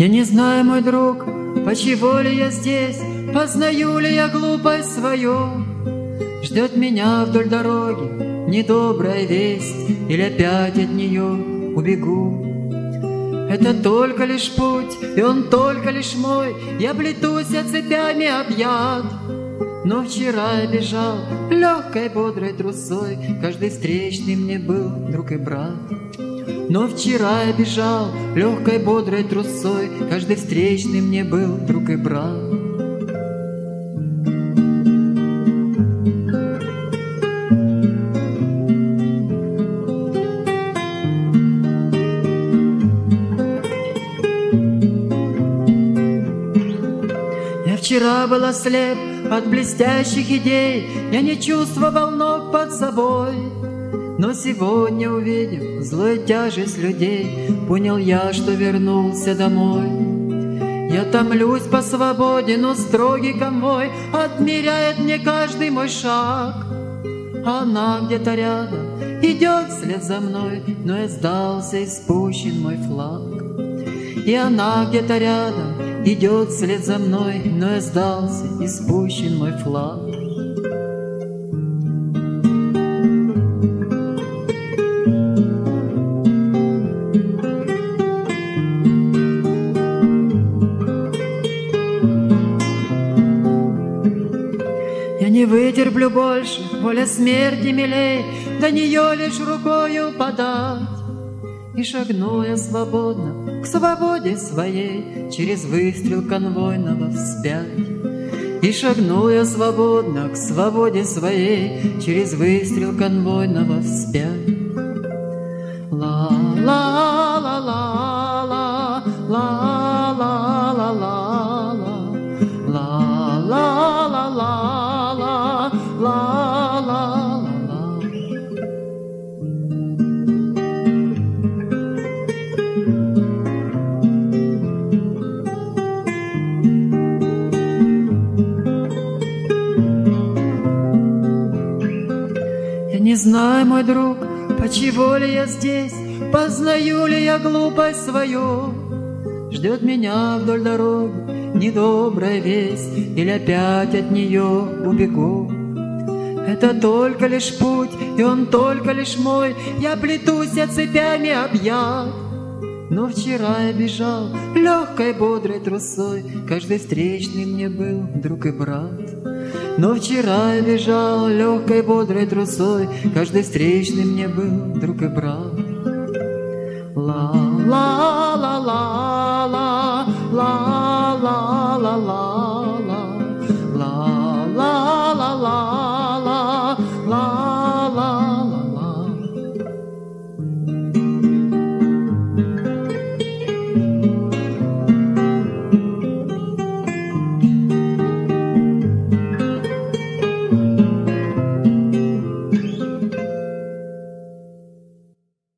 Я не знаю, мой друг, почему ли я здесь, познаю ли я глупость свою. Ждет меня вдоль дороги недобрая весть, или опять от нее убегу. Это только лишь путь, и он только лишь мой, я плетусь, я цепями объят. Но вчера я бежал легкой бодрой трусой, каждый встречный мне был друг и брат. Но вчера я бежал легкой бодрой трусой, каждый встречный мне был друг и брат. Я вчера был ослеп от блестящих идей, я не чувствовал ног под собой. Но сегодня, увидев злую тяжесть людей, понял я, что вернулся домой. Я томлюсь по свободе, но строгий конвой отмеряет мне каждый мой шаг. Она где-то рядом идет вслед за мной, но я сдался и спущен мой флаг. И она где-то рядом идет вслед за мной, но я сдался и спущен мой флаг. Я не вытерплю больше, воля смерти милей, до нее лишь рукою подать. И шагну я свободно к свободе своей, через выстрел конвойного вспять. И шагну я свободно к свободе своей, через выстрел конвойного вспять. Ла-ла-ла-ла-ла, ла-ла-ла-ла-ла, ла-ла-ла-ла-ла, ла-ла-ла-ла. Не знаю, мой друг, почему ли я здесь, познаю ли я глупость свою. Ждет меня вдоль дороги недобрая весть, или опять от нее убегу. Это только лишь путь, и он только лишь мой, я плетусь, я цепями объят. Но вчера я бежал легкой бодрой трусой, каждый встречный мне был друг и брат. Но вчера я бежал легкой бодрой трусой, каждый встречный мне был друг и брат. Ла-ла.